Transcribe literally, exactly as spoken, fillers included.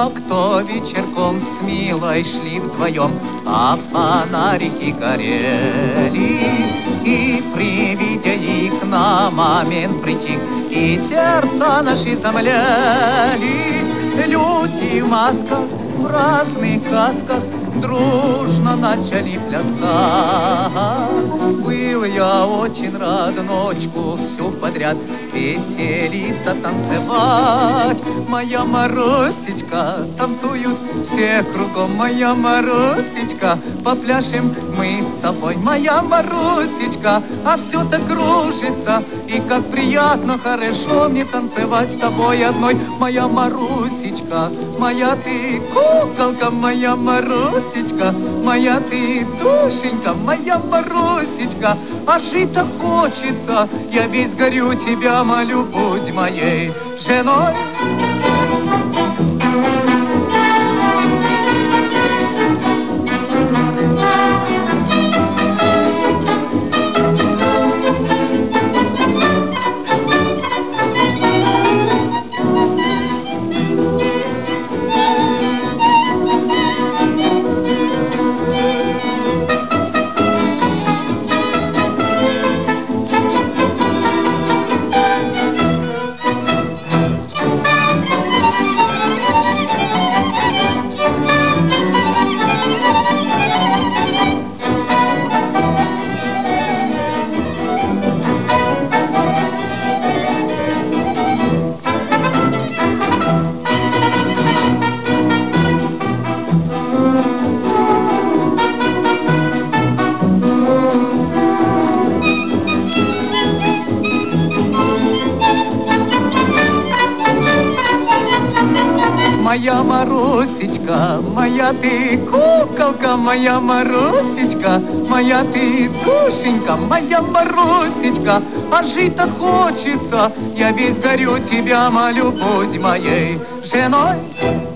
А кто вечерком с милой шли вдвоем, а фонарики горели, и при виде их на момент притих, и сердца наши замляли. Люди в масках, в разных касках дружно начали плясать. Был я очень рад ночку всю подряд веселиться, танцевать. Моя Марусечка, танцуют все кругом. Моя Марусечка, попляшем мы с тобой. Моя Марусечка, а все так кружится, и как приятно, хорошо мне танцевать с тобой одной. Моя Марусечка, моя ты куколка, моя Марусечка, моя ты душенька, моя Марусечка, а жить-то хочется, я весь горю, тебя молю, будь моей женой. Моя Марусечка, моя ты куколка, моя Марусечка, моя ты душенька, моя Марусечка, а жить-то хочется, я весь горю, тебя молю, будь моей женой.